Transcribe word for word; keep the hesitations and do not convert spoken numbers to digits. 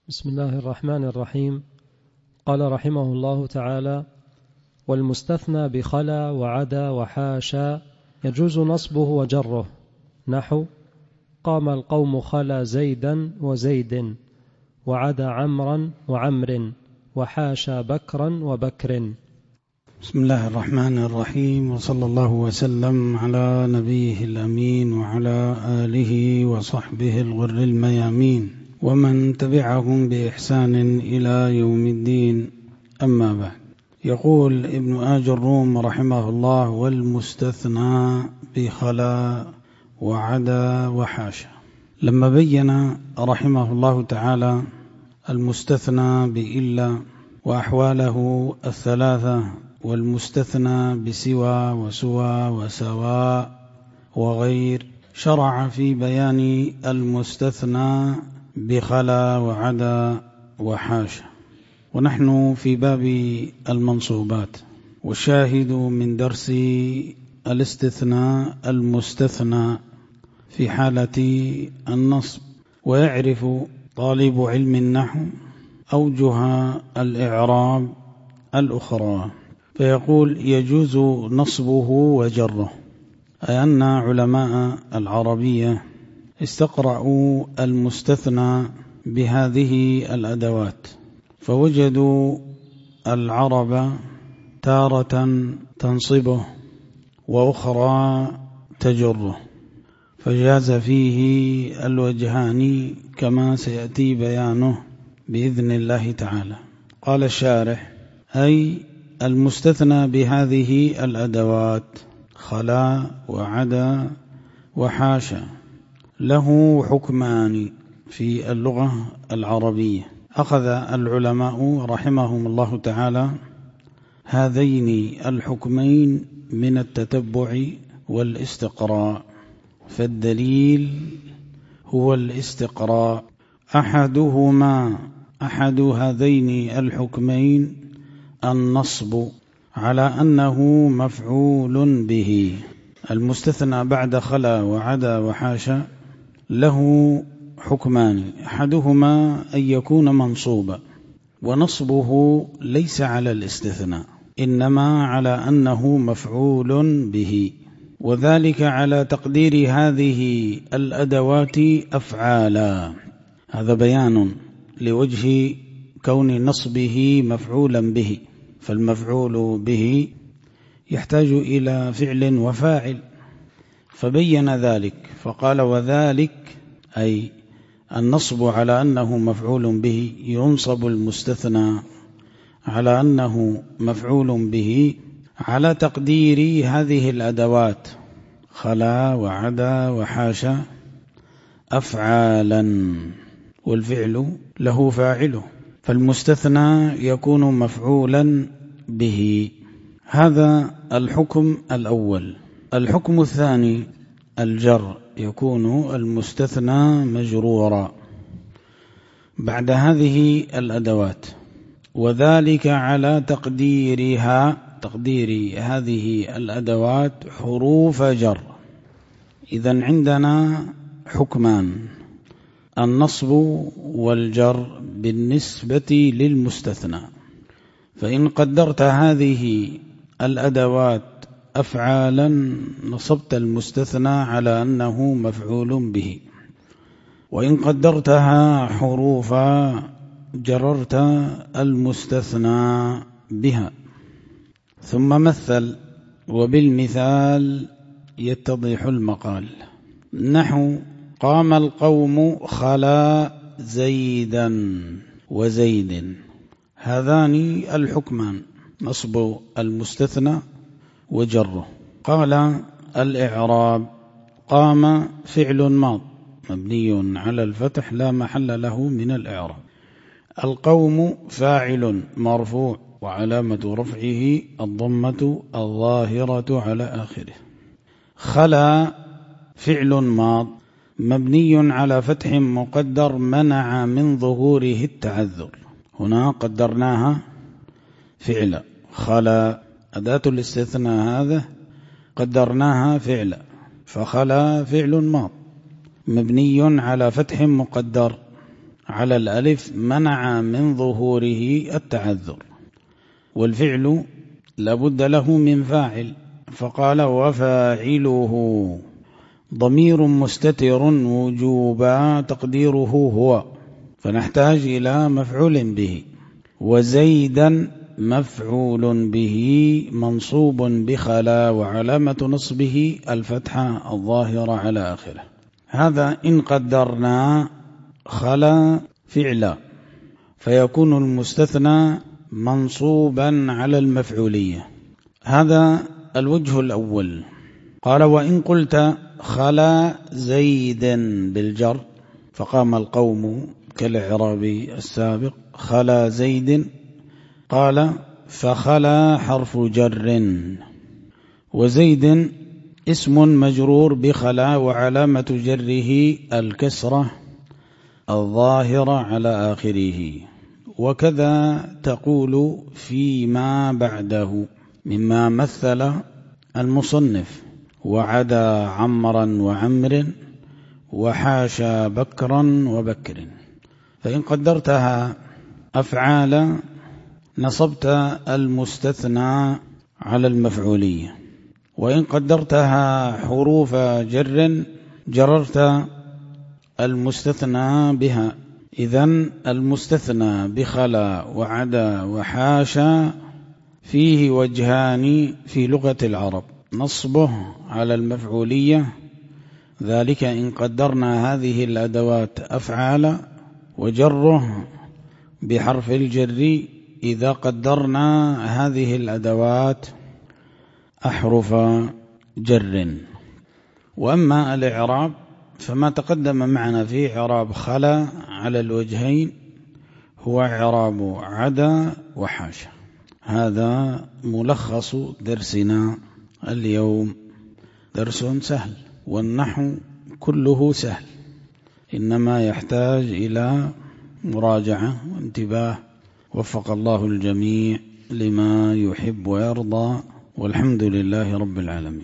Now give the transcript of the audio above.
بسم الله الرحمن الرحيم. قال رحمه الله تعالى: والمستثنى بخلا وعدا وحاشا يجوز نصبه وجره، نحو: قام القوم خلا زيدا وزيد، وعدا عمرا وعمر، وحاشا بكرا وبكر. بسم الله الرحمن الرحيم، وصلى الله وسلم على نبيه الأمين وعلى آله وصحبه الغر الميامين ومن تبعهم بإحسان إلى يوم الدين، أما بعد. يقول ابن آج الروم رحمه الله: والمستثنى بخلا وعدا وحاشا. لما بين رحمه الله تعالى المستثنى بإلا وأحواله الثلاثة، والمستثنى بسوى وسوى وسواء وغير، شرع في بيان المستثنى بخلا وعدا وحاشا. ونحن في باب المنصوبات، والشاهد من درس الاستثناء المستثنى في حالة النصب. ويعرف طالب علم النحو أوجه الإعراب الأخرى، فيقول: يجوز نصبه وجره، أي أن علماء العربية استقرأوا المستثنى بهذه الأدوات، فوجدوا العرب تارة تنصبه وأخرى تجره، فجاز فيه الوجهان كما سيأتي بيانه بإذن الله تعالى. قال الشارح: أي المستثنى بهذه الأدوات خلا وعدا وحاشا له حكمان في اللغة العربية. أخذ العلماء رحمهم الله تعالى هذين الحكمين من التتبع والاستقراء، فالدليل هو الاستقراء. أحدهما أحد هذين الحكمين النصب على أنه مفعول به. المستثنى بعد خلا وعدا وحاشا له حكمان: أحدهما أن يكون منصوبا، ونصبه ليس على الاستثناء، إنما على أنه مفعول به، وذلك على تقدير هذه الأدوات أفعالا. هذا بيان لوجه كون نصبه مفعولا به، فالمفعول به يحتاج إلى فعل وفاعل، فبين ذلك فقال: وذلك أي النصب على أنه مفعول به، ينصب المستثنى على أنه مفعول به على تقدير هذه الأدوات خلا وعدا وحاشا أفعالا، والفعل له فاعله، فالمستثنى يكون مفعولا به. هذا الحكم الأول. الحكم الثاني الجر، يكون المستثنى مجرورا بعد هذه الأدوات، وذلك على تقديرها، تقدير هذه الأدوات حروف جر. إذن عندنا حكمان: النصب والجر بالنسبة للمستثنى. فإن قدرت هذه الأدوات أفعالا نصبت المستثنى على أنه مفعول به، وإن قدرتها حروفا جررت المستثنى بها. ثم مثل، وبالمثال يتضح المقال، نحو: قام القوم خلا زيدا وزيد. هذان الحكمان: نصب المستثنى وجره. قال الإعراب: قام فعل ماض مبني على الفتح لا محل له من الإعراب. القوم فاعل مرفوع وعلامة رفعه الضمة الظاهرة على آخره. خلا فعل ماض مبني على فتح مقدر منع من ظهوره التعذر. هنا قدرناها فعلا، خلا أداة الاستثناء هذا قدرناها فعلا، فخلا فعل ماض مبني على فتح مقدر على الألف منع من ظهوره التعذر. والفعل لابد له من فاعل، فقال وفاعله ضمير مستتر وجوبا تقديره هو، فنحتاج إلى مفعول به. وزيدا مفعول به منصوب بخلا وعلامة نصبه الفتحة الظاهرة على آخره. هذا إن قدرنا خلا فعلا فيكون المستثنى منصوبا على المفعولية. هذا الوجه الأول. قال وإن قلت خلا زيد بالجر فقام القوم كالإعراب السابق خلا زيد، قال فخلا حرف جر، وزيد اسم مجرور بخلا وعلامة جره الكسرة الظاهرة على آخره. وكذا تقول فيما بعده مما مثل المصنف وعدا عمرا وعمر وحاشا بكرا وبكر. فإن قدرتها أفعال نصبت المستثنى على المفعولية، وإن قدرتها حروف جر جررت المستثنى بها. إذن المستثنى بخلا وعدا وحاشا فيه وجهان في لغة العرب: نصبه على المفعولية، ذلك إن قدرنا هذه الأدوات أفعال، وجره بحرف الجر إذا قدرنا هذه الأدوات أحرف جر. وأما الإعراب فما تقدم معنا في إعراب خلا على الوجهين هو إعراب عدا وحاشا. هذا ملخص درسنا اليوم. درس سهل، والنحو كله سهل، إنما يحتاج إلى مراجعة وانتباه. وفق الله الجميع لما يحب ويرضى، والحمد لله رب العالمين.